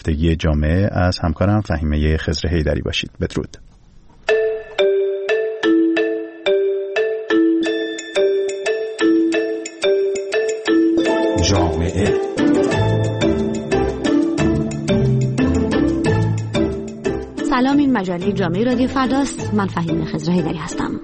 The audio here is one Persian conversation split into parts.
هفتگی جامعه از همکارم فهیمه خضر حیدری باشید. بدرود. جامعه سلام، این مجله جامعه رادیو فرداست. من فهیمه خضر حیدری هستم.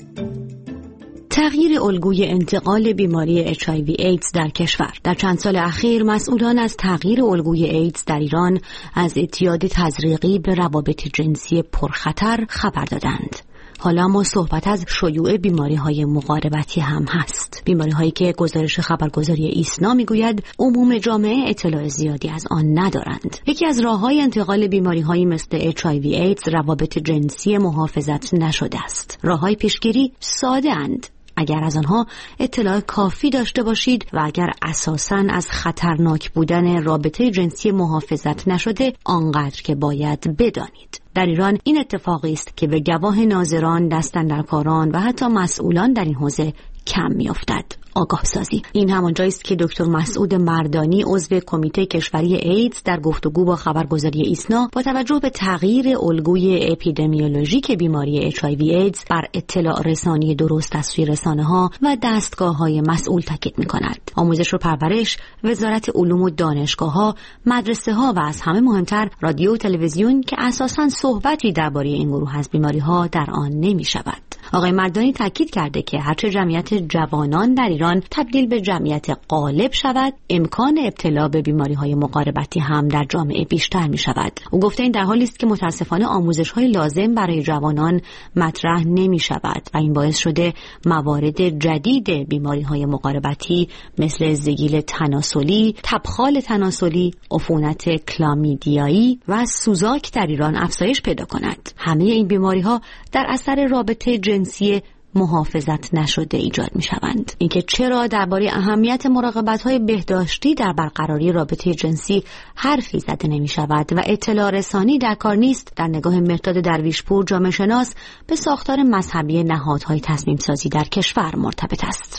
تغییر الگوی انتقال بیماری HIV ایدز در کشور. در چند سال اخیر مسئولان از تغییر الگوی ایدز در ایران از اعتیاد تزریقی به روابط جنسی پرخطر خبر دادند. حالا ما صحبت از شیوع بیماری‌های مقاربتی هم هست. بیماری‌هایی که گزارش خبرگزاری ایسنا میگوید عموم جامعه اطلاع زیادی از آن ندارند. یکی از راه‌های انتقال بیماری‌هایی مثل HIV ایدز روابط جنسی محافظت نشده است. راه‌های پیشگیری ساده اند اگر از آنها اطلاع کافی داشته باشید و اگر اساساً از خطرناک بودن رابطه جنسی محافظت نشده آنقدر که باید بدانید. در ایران این اتفاقی است که به گواه ناظران، دستاندرکاران و حتی مسئولان در این حوزه کم می‌افتد. آگاه سازی. این همان جایی است که دکتر مسعود مردانی عضو کمیته کشوری ایدز در گفتگو با خبرگزاری ایسنا با توجه به تغییر الگوی اپیدمیولوژیک بیماری HIV ایدز بر اطلاع رسانی درست از سوی رسانه‌ها و دستگاه‌های مسئول تاکید می‌کند. آموزش و پرورش، وزارت علوم و دانشگاه‌ها، مدرسه‌ها و از همه مهمتر رادیو و تلویزیون که اساساً صحبتی درباره این گروه از بیماری‌ها در آن نمی‌شود. آقای مردانی تاکید کرده که هرچه جمعیت جوانان در ایران تبدیل به جمعیت غالب شود، امکان ابتلا به بیماری‌های مقاربتی هم در جامعه بیشتر می‌شود. او گفته این در حالی است که متأسفانه آموزش‌های لازم برای جوانان مطرح نمی‌شود و این باعث شده موارد جدید بیماری‌های مقاربتی مثل زگیل تناسلی، تبخال تناسلی، عفونت کلامیدیایی و سوزاک در ایران افزایش پیدا کند. همه این بیماری‌ها در اثر رابطه جنسی محافظت نشده ایجاد می شوند. اینکه چرا درباره اهمیت مراقبت‌های بهداشتی در برقراری رابطه جنسی حرفی زده نمی شود و اطلاع رسانی در کار نیست، در نگاه مرداد درویشپور جامعه شناس به ساختار مذهبی نهادهای تصمیم سازی در کشور مرتبط است.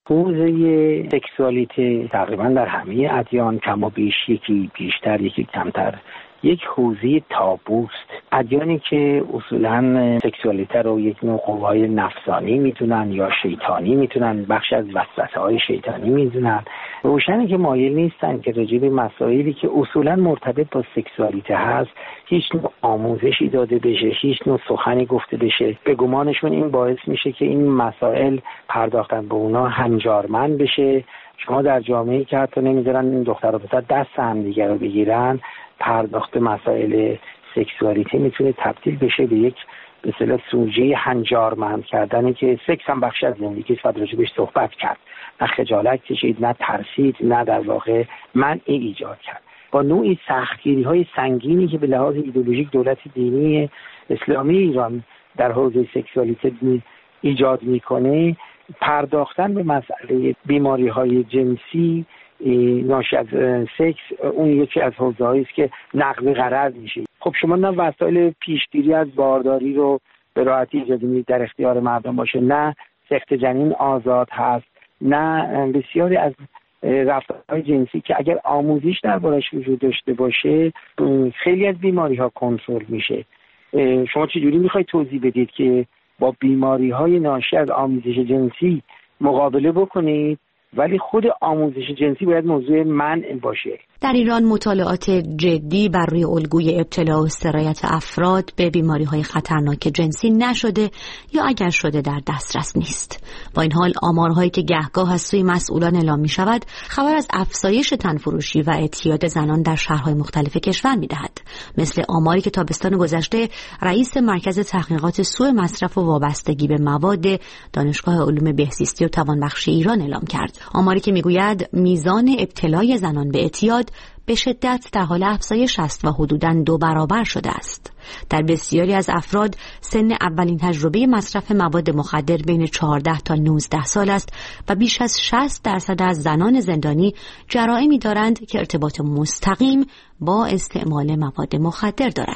حوزه سکسوالیته تقریبا در همه ادیان کم و بیش، یکی بیشتر یکی کمتر، یک حوزه تابوست. ادیانی که اصولاً سکسوالیته رو یک نوع قوای نفسانی میدونن یا شیطانی میدونن، بخش از وسوسه‌های شیطانی میدونن، روشنه که مایل نیستن که راجع به مسائلی که اصولاً مرتبط با سکسوالیته هست هیچ نوع آموزشی داده بشه، هیچ نوع سخنی گفته بشه. به گمانشون این باعث میشه که این مسائل پرداختن به اونا هنجارمند بشه. شما در جامعه‌ای که حتی نمیذارن این دختر و پسر دست هم دیگه رو بگیرن، پرداخت مسائل سکسوالیته میتونه تبدیل بشه به یک به اصطلاح سوژه هنجارمند کردنی که سکس هم بخش از زندگی است و راجعش صحبت کرد. نه خجالت کشید، نه ترسید، نه در واقع منع ایجاد کرد. با نوعی سختگیری‌های سنگینی که به لحاظ ایدئولوژیک دولت دینی اسلامی ایران در حوزه سکسوالیته ایجاد میکنه، پرداختن به مسئله بیماری‌های جنسی ناشی از سکس اون یکی از حوزه‌هایی است که نقض غرض میشه. خب شما نه وسایل پیشگیری از بارداری رو به راحتی اجازه میدید در اختیار مردم باشه، نه سخت جنین آزاد هست، نه بسیاری از رفتارهای جنسی که اگر آموزش دربارش وجود داشته باشه خیلی از بیماری‌ها کنترل میشه. شما چجوری میخواید توضیح بدید که با بیماری‌های ناشی از آموزش جنسی مقابله بکنید ولی خود آموزش جنسی باید موضوع منع باشه؟ در ایران مطالعات جدی بر روی الگوی ابتلا و سرایت افراد به بیماری‌های خطرناک جنسی نشده یا اگر شده در دسترس نیست. با این حال آمارهایی که گهگاه از سوی مسئولان اعلام می‌شود خبر از افزایش تنفروشی و اعتیاد زنان در شهرهای مختلف کشور می‌دهد. مثل آماری که تابستان گذشته رئیس مرکز تحقیقات سوء مصرف و وابستگی به مواد دانشگاه علوم بهزیستی و توانبخشی ایران اعلام کرد. آماری که می‌گوید میزان ابتلای زنان به اعتیاد به شدت در حال افزایش است و حدوداً 2 برابر شده است. در بسیاری از افراد سن اولین تجربه مصرف مواد مخدر بین 14 تا 19 سال است و بیش از 60% از زنان زندانی جرائمی دارند که ارتباط مستقیم با استعمال مواد مخدر دارد.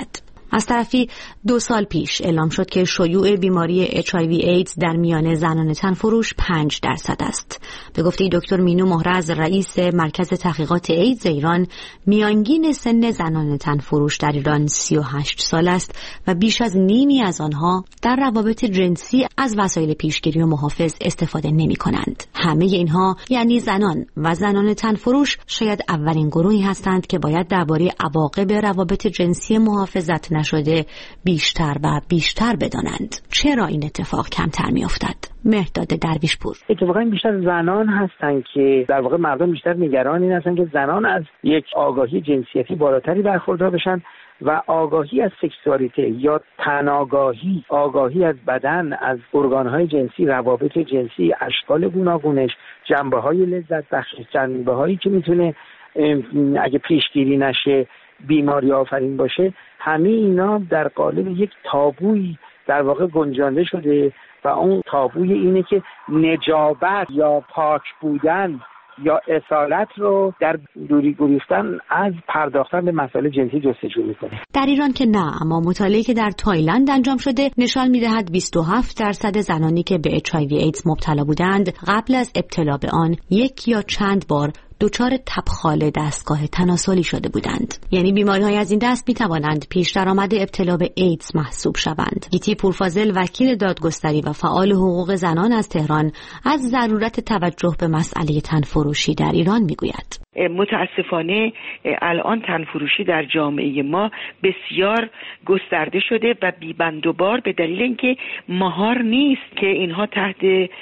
از طرفی 2 سال پیش اعلام شد که شیوع بیماری HIV ایدز در میان زنان تنفروش 5% است. به گفته دکتر مینو مهرز رئیس مرکز تحقیقات ایدز ایران، میانگین سن زنان تنفروش در ایران 38 سال است و بیش از نیمی از آنها در روابط جنسی از وسایل پیشگیری و محافظ استفاده نمی کنند. همه اینها یعنی زنان و زنان تنفروش شاید اولین گروهی هستند که باید درباره عواقب روابط جنسی محافظت نشده بیشتر و بیشتر بدانند. چرا این اتفاق کمتر میافتد؟ مهرداد درویشپور: اتفاقا بیشتر زنان هستند که در واقع مردم بیشتر نگران این هستند که زنان از یک آگاهی جنسیتی بالاتری برخوردار بشن و آگاهی از سکسوالیته یا تناگاهی، آگاهی از بدن، از ارگانهای جنسی، روابط جنسی، اشکال گوناگونش، جنبه‌های لذت بخش، جنبه‌هایی که میتونه اگه پیشگیری نشه بیماری آفرین باشه، همه اینا در قالب یک تابویی در واقع گنجانده شده و اون تابوی اینه که نجابت یا پاک بودن یا اصالت رو در دوری گریختن از پرداختن به مسائل جنسی جستجو میکنه. در ایران که نه، اما مطالعه‌ای که در تایلند انجام شده نشان میدهد 27% زنانی که به HIV ایدز مبتلا بودند قبل از ابتلا به آن یک یا چند بار دچار تبخال دستگاه تناسلی شده بودند. یعنی بیماری‌های از این دست می‌توانند پیش درآمد ابتلا به ایدز محسوب شوند. گیتی پورفاضل، وکیل دادگستری و فعال حقوق زنان از تهران، از ضرورت توجه به مسئله تنفروشی در ایران می‌گوید. متاسفانه الان تنفروشی در جامعه ما بسیار گسترده شده و بی‌بندوبار به دلیل اینکه مهار نیست که اینها تحت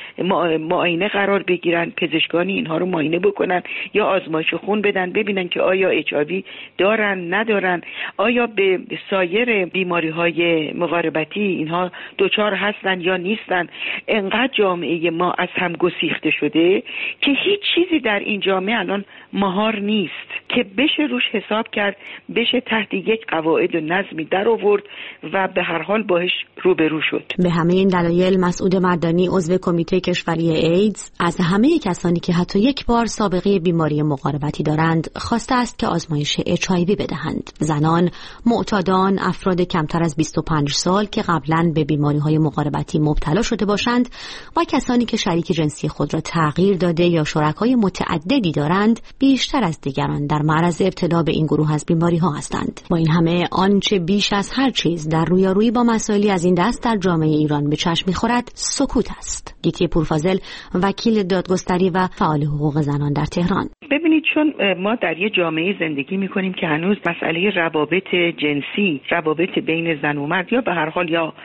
معاینه قرار بگیرن، پزشکانی اینها رو معاینه بکنن یا آزمایش خون بدن ببینن که آیا HIV دارن ندارن، آیا به سایر بیماری‌های مقاربتی اینها دچار هستن یا نیستن. انقدر جامعه ما از هم گسیخته شده که هیچ چیزی در این جامعه الان مهار نیست که بشه روش حساب کرد، بشه تحت یک قواعد و نظمی در آورد و به هر حال باهاش روبرو شد. به همه این دلایل مسعود مردانی، عضو کمیته کشوری ایدز، از همه کسانی که حتی یک بار سابقه بیماری مقاربتی دارند خواسته است که آزمایش HIV بدهند. زنان، معتادان، افراد کمتر از 25 سال که قبلاً به بیماری‌های مقاربتی مبتلا شده باشند و کسانی که شریک جنسی خود را تغییر داده یا شرکای متعددی دارند بیشتر از دیگران در معرض ابتلا به این گروه از بیماری‌ها هستند. با این همه آنچه بیش از هر چیز در رویارویی با مسائلی از این دست در جامعه ایران به چشم می‌خورد سکوت است. گیتی پورفاضل، وکیل دادگستری و فعال حقوق زنان در تهران: ببینید، چون ما در یه جامعه زندگی می‌کنیم که هنوز مسئله روابط جنسی، روابط بین زن و مرد یا به هر حال یا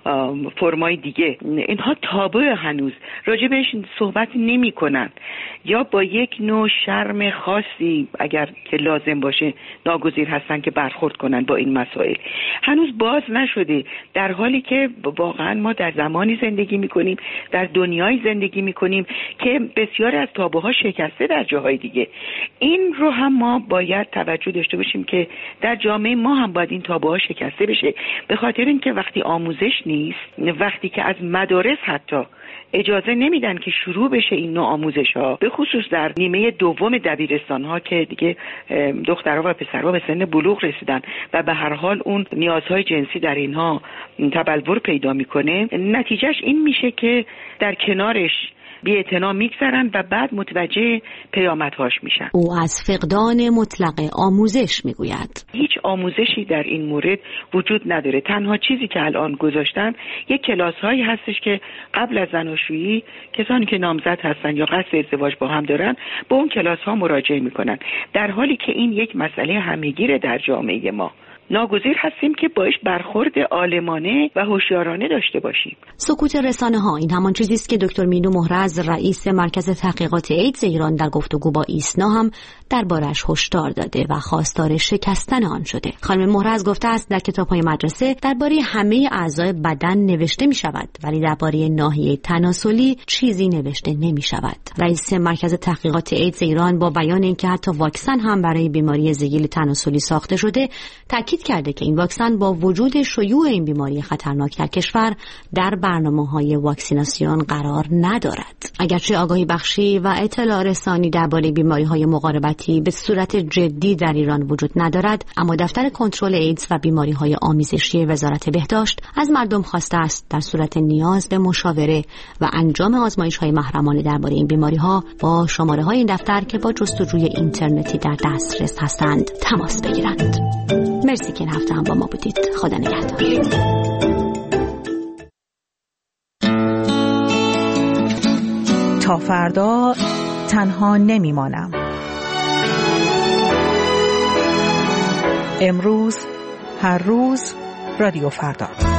فرمای دیگه، اینها تابو هنوز راجع بهش صحبت نمی کنن یا با یک نوع شرم خاصی اگر که لازم باشه ناگزیر هستن که برخورد کنن با این مسائل. هنوز باز نشده، در حالی که واقعا ما در زمانی زندگی می کنیم، در دنیای زندگی می کنیم که بسیاری از تابوها شکسته در جاهای دیگه. این رو هم ما باید توجه داشته باشیم که در جامعه ما هم باید این تابوها شکسته بشه، به خاطر اینکه وقتی آموزش نیست، وقتی که از مدارس حتی اجازه نمیدن که شروع بشه این نوع آموزش ها، به خصوص در نیمه دوم دبیرستان ها که دیگه دخترها و پسرها به سن بلوغ رسیدن و به هر حال اون نیازهای جنسی در اینها تبلور پیدا میکنه، نتیجهش این میشه که در کنارش بی‌اعتنا میگذرن و بعد متوجه پیامدهاش میشن. او از فقدان مطلق آموزش میگوید. هیچ آموزشی در این مورد وجود نداره. تنها چیزی که الان گذاشتن یک کلاس‌هایی هستش که قبل از زناشویی کسانی که نامزد هستن یا قصد ازدواج با هم دارن به اون کلاس‌ها مراجعه میکنن، در حالی که این یک مسئله همه‌گیره در جامعه ما. ناگزیر هستیم که باش برخورد عالمانه و هوشیارانه داشته باشیم. سکوت رسانه‌ها این همان چیزی است که دکتر مینو مهرز، رئیس مرکز تحقیقات ایدز ایران، در گفتگو با ایسنا هم دربارش هشدار داده و خواستار شکستن آن شده. خانم مهرز گفته است در کتاب‌های مدرسه درباره همه اعضای بدن نوشته می‌شود، ولی درباره ناحیه تناسلی چیزی نوشته نمی‌شود. رئیس مرکز تحقیقات ایدز ایران با بیان اینکه حتی واکسن هم برای بیماری زگیل تناسلی ساخته شده، تاکید تاکید کرده که این واکسن با وجود شیوع این بیماری خطرناک در کشور در برنامه‌های واکسیناسیون قرار ندارد. اگرچه آگاهی بخشی و اطلاع رسانی درباره بیماری‌های مقاربتی به صورت جدی در ایران وجود ندارد، اما دفتر کنترل ایدز و بیماری‌های آمیزشی وزارت بهداشت از مردم خواسته است در صورت نیاز به مشاوره و انجام آزمایش‌های محرمانه درباره این بیماری‌ها با شماره‌های این دفتر که با جستجوی اینترنتی در دسترس هستند تماس بگیرند. مرسی که این هفته هم با ما بودید. خدا نگهدار. تا فردا تنها نمیمانم. امروز، هر روز، رادیو فردا.